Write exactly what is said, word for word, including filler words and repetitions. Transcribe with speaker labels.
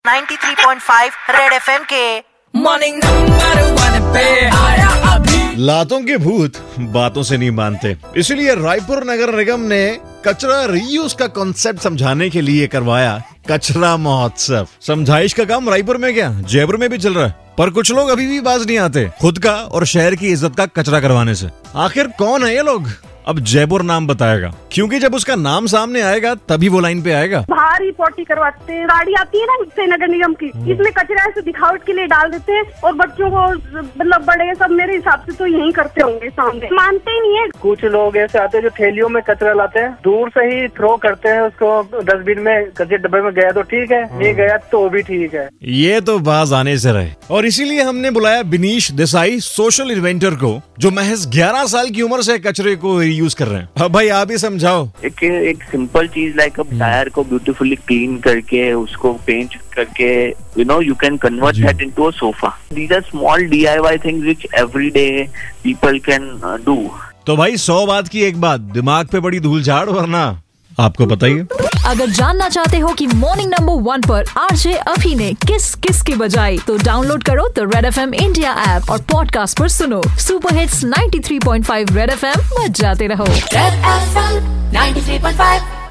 Speaker 1: Ninety three point five red FM के
Speaker 2: morning number one पे आया अभी।
Speaker 3: लातों के भूत बातों से नहीं मानते, इसीलिए रायपुर नगर निगम ने कचरा रीयूज का कॉन्सेप्ट समझाने के लिए करवाया कचरा महोत्सव। समझाइश का काम रायपुर में क्या जयपुर में भी चल रहा है, पर कुछ लोग अभी भी बाज नहीं आते खुद का और शहर की इज्जत का कचरा करवाने से। आखिर कौन है ये लोग? अब जयपुर नाम बताएगा, क्योंकि जब उसका नाम सामने आएगा तभी वो लाइन पे आएगा।
Speaker 4: बाहर ही पोटी करवाते हैं, गाड़ी आती है ना इससे नगर निगम की, इसमें कचरा ऐसे दिखावट के लिए डाल देते हैं और बच्चों को मतलब बड़े सब मेरे हिसाब से तो यही करते होंगे, सामने मानते ही नहीं है।
Speaker 5: कुछ लोग ऐसे आते हैं जो थैलियों में कचरा लाते हैं, दूर से ही थ्रो करते हैं उसको डस्टबिन में, कचरे डब्बे में गया तो ठीक है, नहीं गया तो भी ठीक है।
Speaker 3: ये तो बाज आने से रहे, और इसीलिए हमने बुलाया बिनीश देसाई, सोशल इन्वेंटर को, जो महज ग्यारह साल की उम्र से कचरे को यूज कर रहे हैं। अब भाई आप ही समझाओ।
Speaker 6: एक एक सिंपल चीज लाइक अब टायर को ब्यूटीफुली क्लीन करके उसको पेंट करके you know you can convert that into a sofa. These are small D I Y things which everyday people can do.
Speaker 3: तो भाई सौ बात की एक बात, दिमाग पे बड़ी धूल झाड़, वरना आपको बताइए।
Speaker 7: अगर जानना चाहते हो कि मॉर्निंग नंबर वन पर आरजे अभी ने किस किस की बजाई, तो डाउनलोड करो the red FM India app और पॉडकास्ट पर सुनो super hits ninety three point five red FM. बजाते रहो।
Speaker 2: Red FM ninety three point five.